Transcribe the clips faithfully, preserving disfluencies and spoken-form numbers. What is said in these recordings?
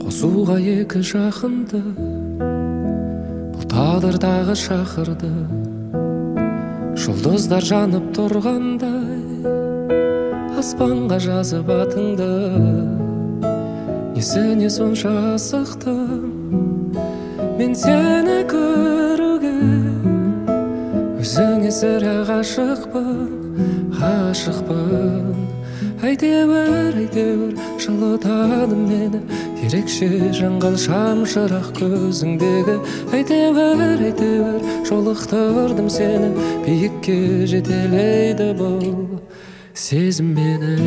қосуға екі жақынды, бұл тағдырдағы шақырды. Жұлдыздар жанып тұрғандай, аспанға жазып атыңды. Несіне сонша асықтым мен сені көруге, өзіңе сірә ғашықпын, ғашықпын. Әйтеуір, әйтеуір жылытады мені ерекше жанған шамшырақ көзіңдегі. Әйтеуір, әйтеуір жолықтырдым сені, биікке жетелейді бұл сезім мені.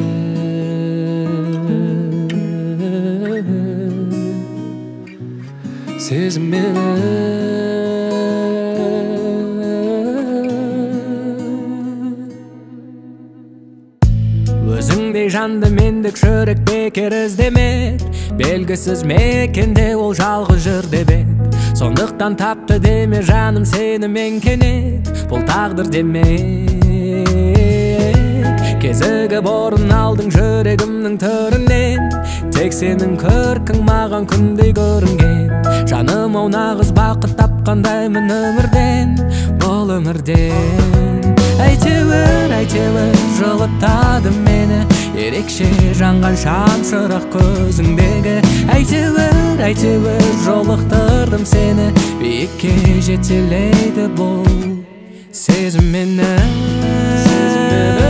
Сезім мені. Өзіңдей жанды мендік жүрек бекер іздемек, белгісіз мекенде ол жалғыз жүр деп ед. Сондықтан тапты деме жаным сені мен кенет, бұл тағдыр демек. Кезігі борын алдың жүрегімнің түрінен, тек сенің көркің маған күндей көрінген. Жаным ау нағыз бақыт тапқандаймын өмірден, бұл өмірден. Әйтеуір, әйтеуір жылытады мені ерекше жанған шамшырақ көзіңдегі. Әйтеуір, әйтеуір жолықтырдым сені, биікке жетелейді бұл сезім мені. Сезім мені.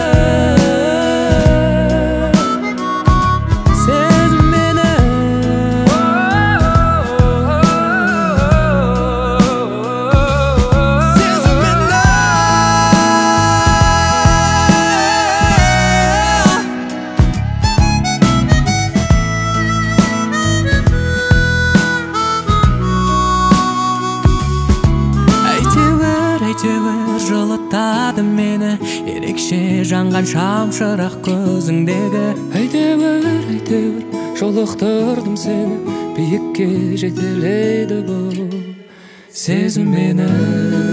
Әйтеуір жылытады мені ерекше жанған шамшырақ көзіңдегі. Әйтеуір, әйтеуір жолықтырдым сені, биікке жетелейді бұл сезім мені.